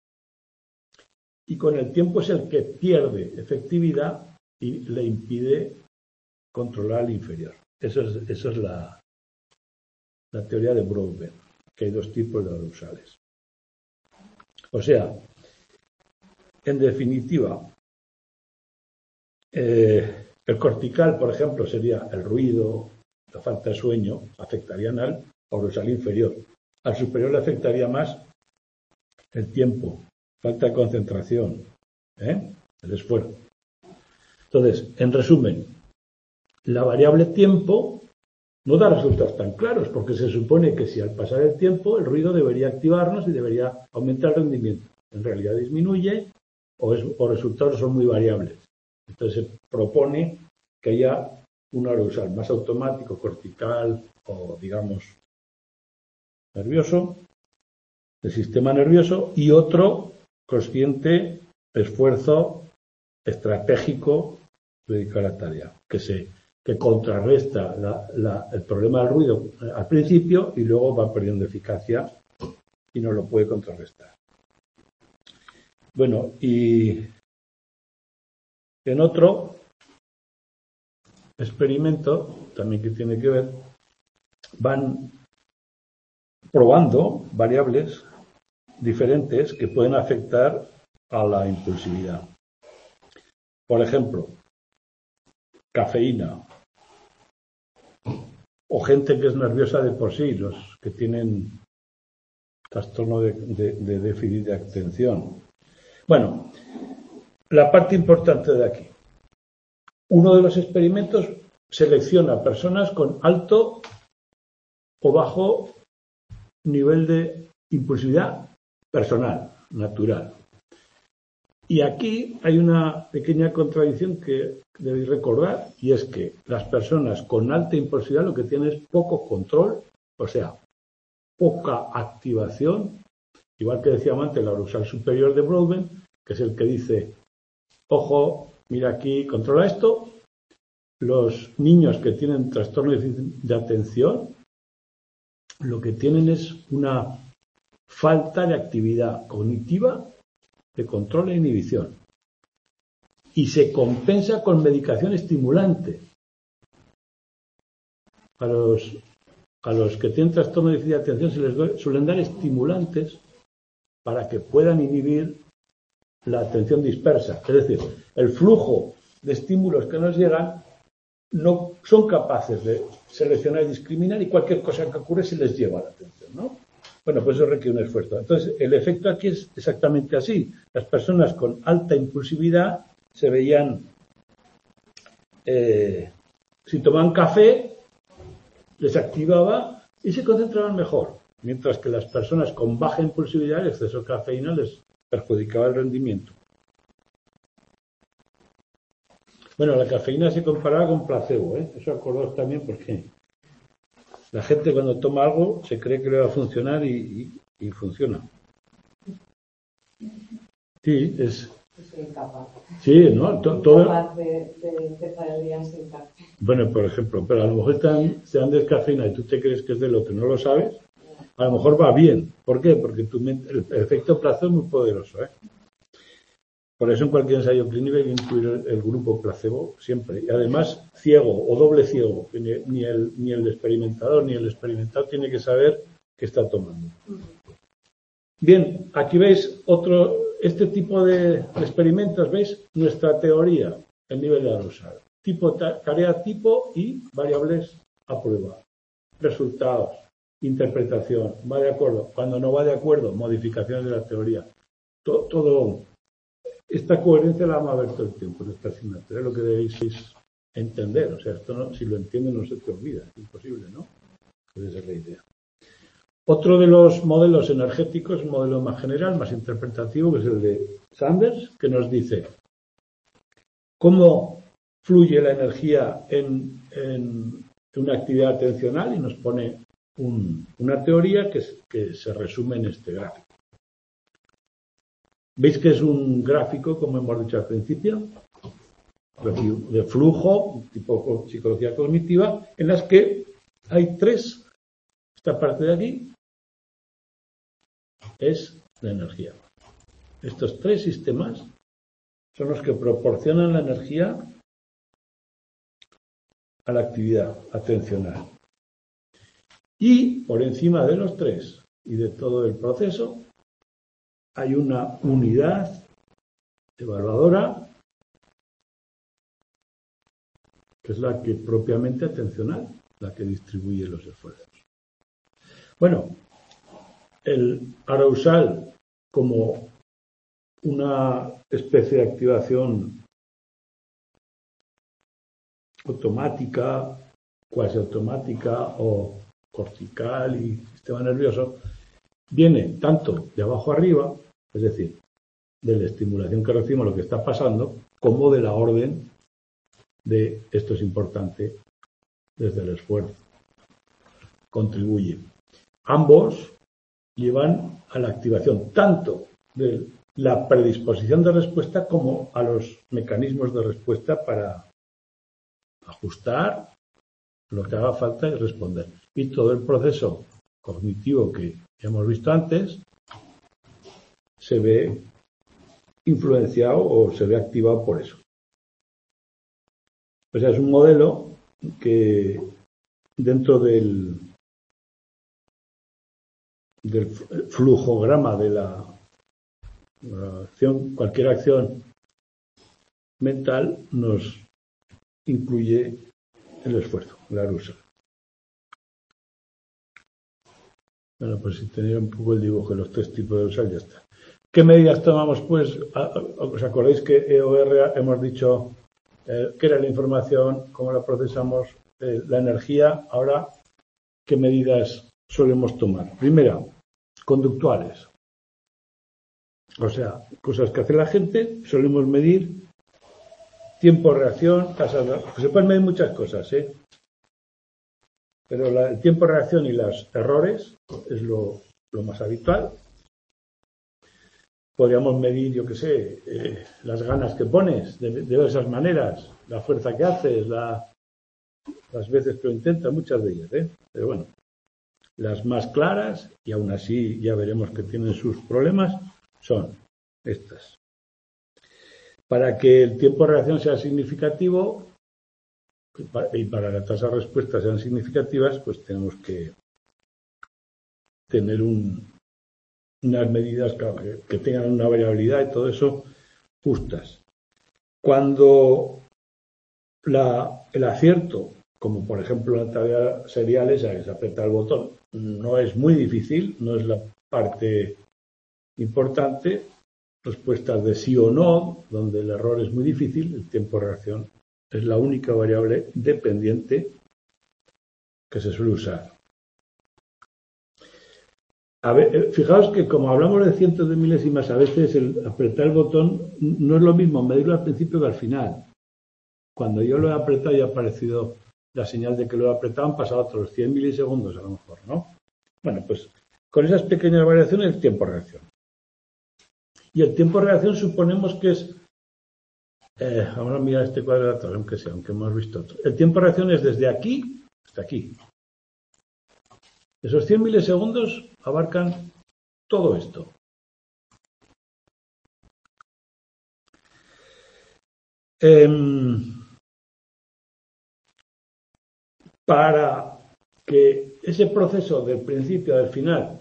S1: y con el tiempo es el que pierde efectividad y le impide controlar al inferior. Esa es la teoría de Broadbent, que hay dos tipos de arousales. O sea, en definitiva, el cortical, por ejemplo, sería el ruido, la falta de sueño, afectarían al arousal inferior. Al superior le afectaría más el tiempo, falta de concentración, el esfuerzo. Entonces, en resumen, la variable tiempo no da resultados tan claros, porque se supone que si al pasar el tiempo el ruido debería activarnos y debería aumentar el rendimiento. En realidad disminuye o resultados son muy variables. Entonces se propone que haya un arousal más automático, cortical o, digamos, nervioso, del sistema nervioso, y otro consciente, esfuerzo estratégico dedicado a la tarea, que contrarresta el problema del ruido al principio y luego va perdiendo eficacia y no lo puede contrarrestar. Bueno, y en otro experimento, también que tiene que ver, van probando variables diferentes que pueden afectar a la impulsividad. Por ejemplo, cafeína, o gente que es nerviosa de por sí, los que tienen trastorno de déficit de atención. Bueno, la parte importante de aquí. Uno de los experimentos selecciona personas con alto o bajo nivel de impulsividad personal, natural. Y aquí hay una pequeña contradicción que debéis recordar, y es que las personas con alta impulsividad lo que tienen es poco control, o sea, poca activación, igual que decíamos antes, el arousal superior de Broadbent, que es el que dice, ojo, mira aquí, controla esto. Los niños que tienen trastorno de atención, lo que tienen es una falta de actividad cognitiva, de control e inhibición. Y se compensa con medicación estimulante. A los que tienen trastorno de déficit de atención se les suelen dar estimulantes para que puedan inhibir la atención dispersa. Es decir, el flujo de estímulos que nos llegan no son capaces de seleccionar y discriminar, y cualquier cosa que ocurre se les lleva la atención, ¿no? Bueno, pues eso requiere un esfuerzo. Entonces, el efecto aquí es exactamente así. Las personas con alta impulsividad se veían, si tomaban café, les activaba y se concentraban mejor. Mientras que las personas con baja impulsividad, el exceso de cafeína les perjudicaba el rendimiento. Bueno, la cafeína se comparaba con placebo, Eso acordaos también, porque la gente cuando toma algo se cree que le va a funcionar y funciona. Sí, es...
S2: Soy incapaz.
S1: Sí, ¿no?
S2: Incapaz de empezar el día sin café.
S1: Bueno, por ejemplo, pero a lo mejor te dan descafeína y tú te crees que es del otro, no lo sabes. A lo mejor va bien. ¿Por qué? Porque el efecto placebo es muy poderoso, Por eso en cualquier ensayo clínico hay que incluir el grupo placebo siempre. Y además, ciego o doble ciego. Ni el experimentador ni el experimentado tiene que saber qué está tomando. Bien, aquí veis este tipo de experimentos, ¿veis? Nuestra teoría, el nivel de arousal. Tarea tipo y variables a prueba. Resultados, interpretación, va de acuerdo. Cuando no va de acuerdo, modificaciones de la teoría. Todo. Esta coherencia la vamos a ver todo el tiempo en esta asignatura, es lo que debéis entender. O sea, esto no, si lo entiendes no se te olvida, es imposible, ¿no? Pues esa es la idea. Otro de los modelos energéticos, un modelo más general, más interpretativo, que es el de Sanders, que nos dice cómo fluye la energía en una actividad atencional y nos pone una teoría que se resume en este gráfico. ¿Veis que es un gráfico, como hemos dicho al principio, de flujo, tipo psicología cognitiva, en las que hay tres, esta parte de aquí es la energía. Estos tres sistemas son los que proporcionan la energía a la actividad atencional. Y por encima de los tres y de todo el proceso hay una unidad evaluadora que es la que propiamente atencional, la que distribuye los esfuerzos. Bueno, el arousal como una especie de activación automática, cuasi automática o cortical y sistema nervioso, viene tanto de abajo arriba, es decir, de la estimulación que recibimos, lo que está pasando, como de la orden de esto es importante desde el esfuerzo. Contribuye. Ambos llevan a la activación tanto de la predisposición de respuesta como a los mecanismos de respuesta para ajustar lo que haga falta y responder. Y todo el proceso cognitivo que hemos visto antes se ve influenciado o se ve activado por eso. O sea, es un modelo que dentro del flujograma de la acción, cualquier acción mental nos incluye el esfuerzo, la arousal. Bueno, pues si tenía un poco el dibujo de los tres tipos de arousal, ya está. ¿Qué medidas tomamos? Pues, ¿os acordáis que EOR hemos dicho qué era la información, cómo la procesamos, la energía? Ahora, ¿qué medidas solemos tomar? Primera, conductuales. O sea, cosas que hace la gente, solemos medir tiempo de reacción, tasas de... Se pueden medir muchas cosas, pero el tiempo de reacción y los errores es lo más habitual. Podríamos medir, yo qué sé, las ganas que pones de diversas maneras, la fuerza que haces, las veces que lo intentas, muchas de ellas, Pero bueno, las más claras, y aún así ya veremos que tienen sus problemas, son estas. Para que el tiempo de reacción sea significativo y para la tasa de respuesta sean significativas, pues tenemos que tener unas medidas que tengan una variabilidad y todo eso justas. Cuando el acierto, como por ejemplo en la tarea serial esa que se aprieta el botón, no es muy difícil, no es la parte importante, respuestas de sí o no, donde el error es muy difícil, el tiempo de reacción es la única variable dependiente que se suele usar. A ver, fijaos que como hablamos de cientos de milésimas, a veces el apretar el botón no es lo mismo medirlo al principio que al final. Cuando yo lo he apretado y ha aparecido la señal de que lo he apretado, han pasado otros 100 milisegundos a lo mejor, ¿no? Bueno, pues con esas pequeñas variaciones el tiempo de reacción. Y el tiempo de reacción suponemos que es... vamos a mirar este cuadro de datos, aunque hemos visto otro. El tiempo de reacción es desde aquí hasta aquí. Esos 100 milisegundos abarcan todo esto. Para que ese proceso del principio al final,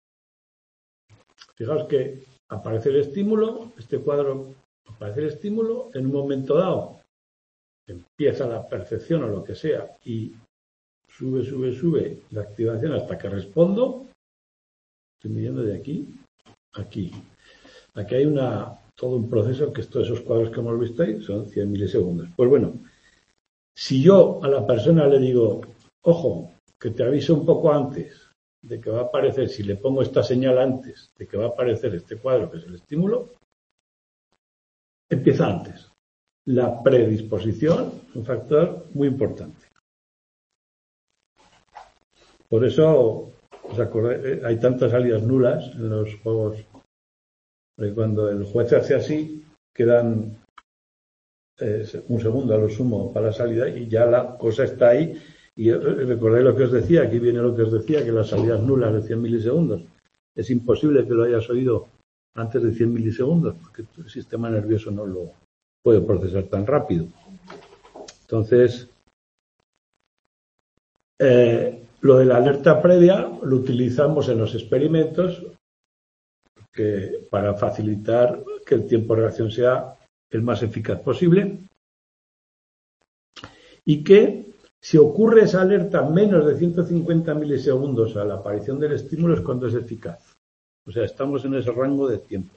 S1: fijaos que aparece el estímulo, este cuadro aparece el estímulo, en un momento dado empieza la percepción o lo que sea y sube la activación hasta que respondo. Estoy midiendo de aquí a aquí. Aquí hay todo un proceso que todos esos cuadros que hemos visto ahí son 100 milisegundos. Pues bueno, Si yo a la persona le digo, ojo, que te aviso un poco antes de que va a aparecer, si le pongo esta señal antes de que va a aparecer este cuadro, que es el estímulo, empieza antes. La predisposición es un factor muy importante. Por eso, ¿os acordáis? Hay tantas salidas nulas en los juegos. Cuando el juez hace así, quedan un segundo a lo sumo para la salida y ya la cosa está ahí. Y recordáis lo que os decía, aquí viene lo que os decía, que las salidas nulas de 100 milisegundos. Es imposible que lo hayas oído antes de 100 milisegundos, porque el sistema nervioso no lo puede procesar tan rápido. Entonces, lo de la alerta previa lo utilizamos en los experimentos para facilitar que el tiempo de reacción sea el más eficaz posible y que si ocurre esa alerta menos de 150 milisegundos a la aparición del estímulo es cuando es eficaz. O sea, estamos en ese rango de tiempo.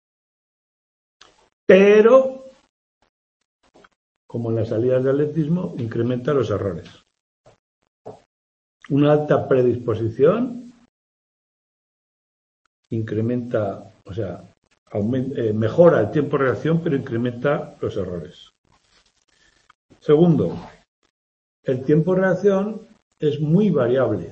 S1: Pero, como en las salidas de atletismo, incrementa los errores. Una alta predisposición incrementa, o sea, mejora el tiempo de reacción, pero incrementa los errores. Segundo, el tiempo de reacción es muy variable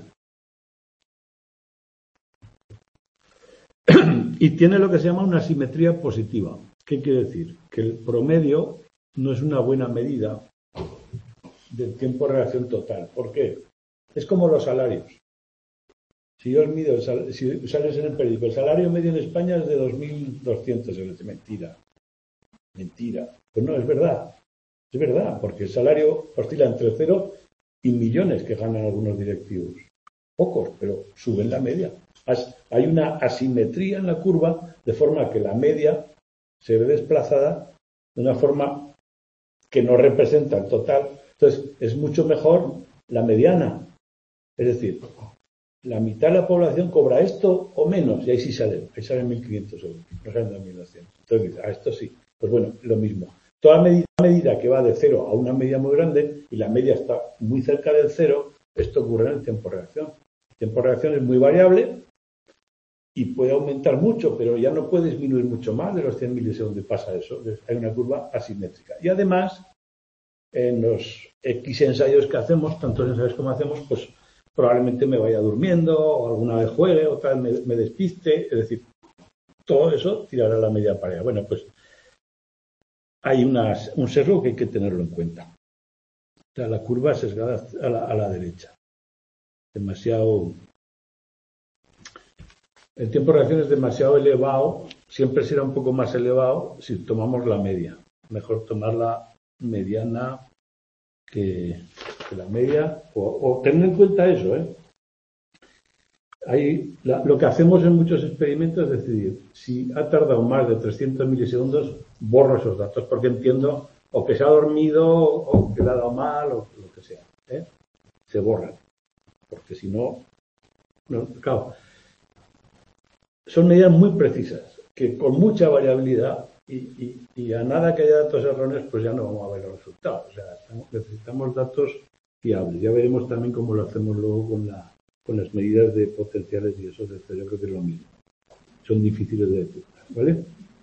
S1: y tiene lo que se llama una simetría positiva. ¿Qué quiere decir? Que el promedio no es una buena medida del tiempo de reacción total. ¿Por qué? Es como los salarios. Si yo os mido, si sales en el periódico, el salario medio en España es de 2.200 euros. Mentira. Pues no, es verdad. Es verdad, porque el salario oscila entre 0 y millones que ganan algunos directivos. Pocos, pero suben la media. Hay una asimetría en la curva, de forma que la media se ve desplazada de una forma que no representa el total. Entonces, es mucho mejor la mediana. Es decir, la mitad de la población cobra esto o menos, y ahí sí salen 1.500 euros, no salen 2.200. Entonces, a esto sí. Pues bueno, lo mismo. Toda medida que va de 0 a una media muy grande y la media está muy cerca del 0, esto ocurre en el tiempo de reacción. El tiempo de reacción es muy variable y puede aumentar mucho, pero ya no puede disminuir mucho más de los 100 milisegundos y pasa eso. Hay una curva asimétrica. Y además, en los X ensayos que hacemos, tantos ensayos como hacemos, pues probablemente me vaya durmiendo o alguna vez juegue, otra vez me despiste. Es decir, todo eso tirará la media pareja. Bueno, pues hay un sesgo que hay que tenerlo en cuenta. O sea, la curva sesgada a la derecha. Demasiado. El tiempo de reacción es demasiado elevado. Siempre será un poco más elevado si tomamos la media. Mejor tomar la mediana que la media. O tener en cuenta eso, lo que hacemos en muchos experimentos es decidir, si ha tardado más de 300 milisegundos, borro esos datos, porque entiendo o que se ha dormido o que le ha dado mal o lo que sea. Se borran, porque si no, claro, son medidas muy precisas, que con mucha variabilidad y a nada que haya datos erróneos, pues ya no vamos a ver los resultados. O sea, necesitamos datos fiables. Ya veremos también cómo lo hacemos luego con las medidas de potenciales y eso, yo creo que es lo mismo. Son difíciles de detectar, ¿vale?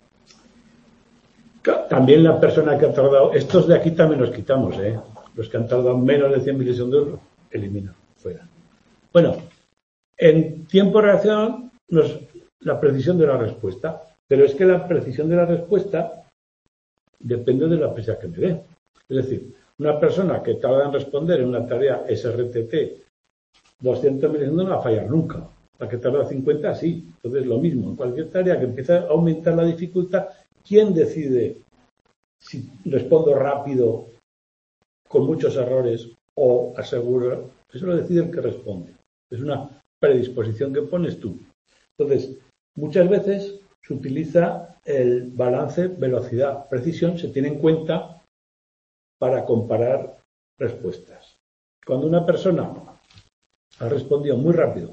S1: También la persona que ha tardado, estos de aquí también los quitamos, los que han tardado menos de 100 milisegundos, elimina, fuera. Bueno, en tiempo de reacción, la precisión de la respuesta, pero es que la precisión de la respuesta depende de la prisa que me dé. Es decir, una persona que tarda en responder en una tarea SRTT 200 milisegundos no va a fallar nunca. La que tarda 50, sí. Entonces, lo mismo. En cualquier tarea que empiece a aumentar la dificultad, ¿quién decide si respondo rápido, con muchos errores, o aseguro? Eso lo decide el que responde. Es una predisposición que pones tú. Entonces, muchas veces se utiliza el balance velocidad-precisión, se tiene en cuenta para comparar respuestas. Cuando una persona ha respondido muy rápido,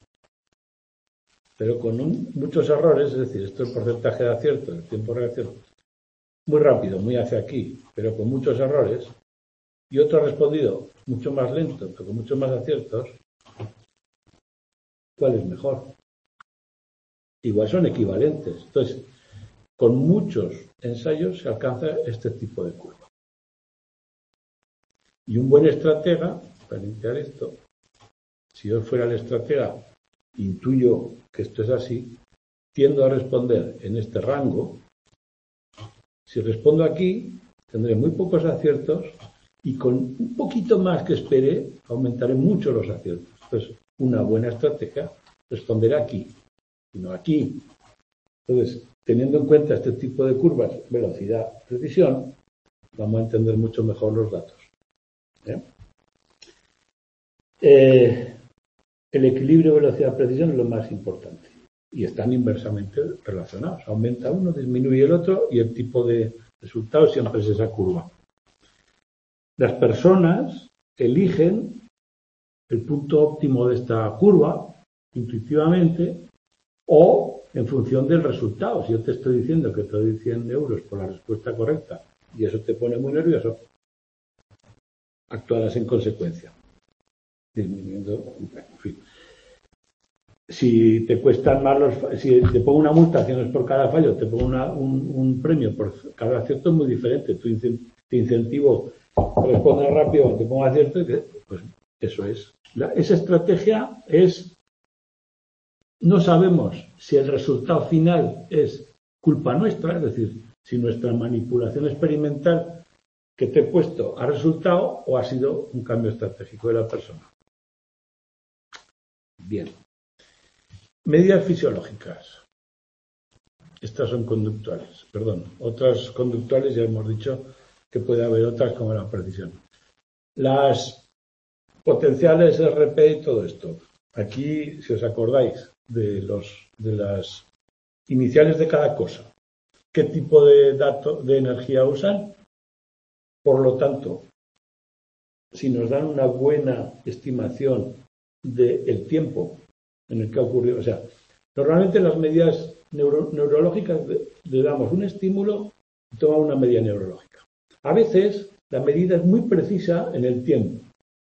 S1: pero con muchos errores, es decir, esto es el porcentaje de acierto, el tiempo de reacción, muy rápido, muy hacia aquí, pero con muchos errores, y otro ha respondido mucho más lento, pero con muchos más aciertos, ¿cuál es mejor? Igual son equivalentes. Entonces, con muchos ensayos se alcanza este tipo de curva. Y un buen estratega, para limpiar esto, si yo fuera el estratega, intuyo que esto es así, tiendo a responder en este rango. Si respondo aquí, tendré muy pocos aciertos y con un poquito más que espere, aumentaré mucho los aciertos. Entonces, una buena estrategia responderá aquí y no aquí. Entonces, teniendo en cuenta este tipo de curvas, velocidad, precisión, vamos a entender mucho mejor los datos. El equilibrio velocidad-precisión es lo más importante y están inversamente relacionados. Aumenta uno, disminuye el otro y el tipo de resultado siempre es esa curva. Las personas eligen el punto óptimo de esta curva intuitivamente o en función del resultado. Si yo te estoy diciendo que te doy 100 euros por la respuesta correcta y eso te pone muy nervioso, actuarás en consecuencia. Disminuyendo, en fin. Si te cuestan más si te pongo una multa, acciones por cada fallo, te pongo un premio por cada acierto, es muy diferente. Te incentivo, respondes rápido, te pongo acierto, pues eso es. Esa estrategia es, no sabemos si el resultado final es culpa nuestra, es decir, si nuestra manipulación experimental que te he puesto ha resultado o ha sido un cambio estratégico de la persona. Bien. Medidas fisiológicas. Estas son conductuales. Otras conductuales ya hemos dicho que puede haber otras como la precisión. Las potenciales RP y todo esto. Aquí, si os acordáis de las iniciales de cada cosa, qué tipo de energía usan. Por lo tanto, si nos dan una buena estimación del tiempo en el que ha ocurrido, o sea, normalmente las medidas neurológicas le damos un estímulo y toma una medida neurológica. A veces la medida es muy precisa en el tiempo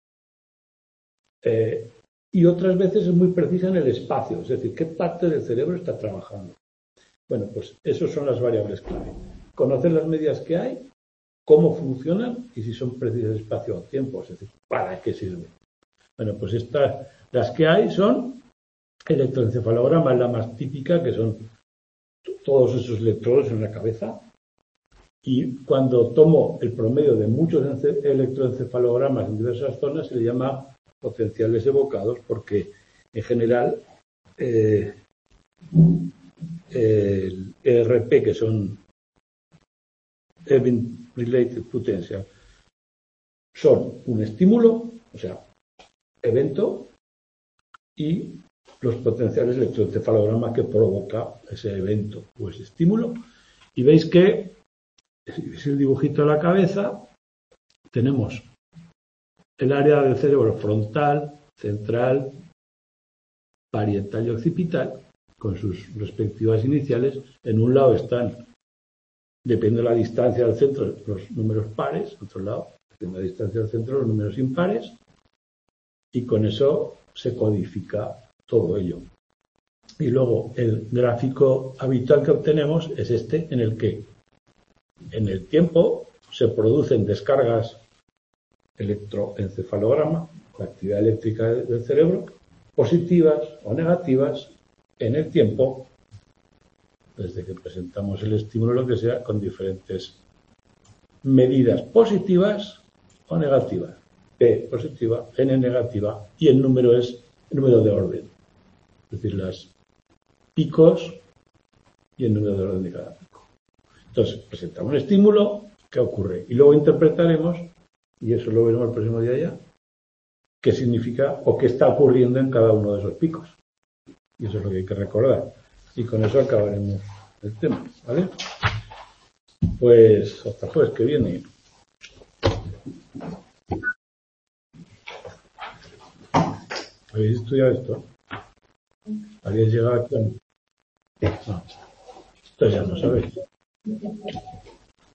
S1: y otras veces es muy precisa en el espacio, es decir, qué parte del cerebro está trabajando. Bueno, pues esas son las variables clave. Conocer las medidas que hay, cómo funcionan y si son precisas espacio o tiempo, es decir, para qué sirven. Bueno, pues las que hay son electroencefalograma, es la más típica, que son todos esos electrodos en la cabeza. Y cuando tomo el promedio de muchos electroencefalogramas en diversas zonas, se le llama potenciales evocados, porque en general el ERP, que son Event Related Potential, son un estímulo, o sea, evento, y los potenciales electroencefalogramas que provoca ese evento o ese estímulo. Y veis que, si veis el dibujito de la cabeza, tenemos el área del cerebro frontal, central, parietal y occipital, con sus respectivas iniciales. En un lado están, depende de la distancia del centro, los números pares, en otro lado, depende de la distancia del centro, los números impares, y con eso se codifica todo ello. Y luego el gráfico habitual que obtenemos es este, en el que en el tiempo se producen descargas electroencefalograma, la actividad eléctrica del cerebro, positivas o negativas en el tiempo, desde que presentamos el estímulo, lo que sea, con diferentes medidas positivas o negativas. P positiva, N negativa, y el número es el número de orden. Es decir, las picos y el número de orden de cada pico. Entonces, presentamos un estímulo, ¿qué ocurre? Y luego interpretaremos, y eso lo veremos el próximo día ya, qué significa o qué está ocurriendo en cada uno de esos picos. Y eso es lo que hay que recordar. Y con eso acabaremos el tema, ¿vale? Pues hasta el jueves que viene. ¿Habéis estudiado esto? ¿Habéis llegado aquí? No. Esto ya no sabéis.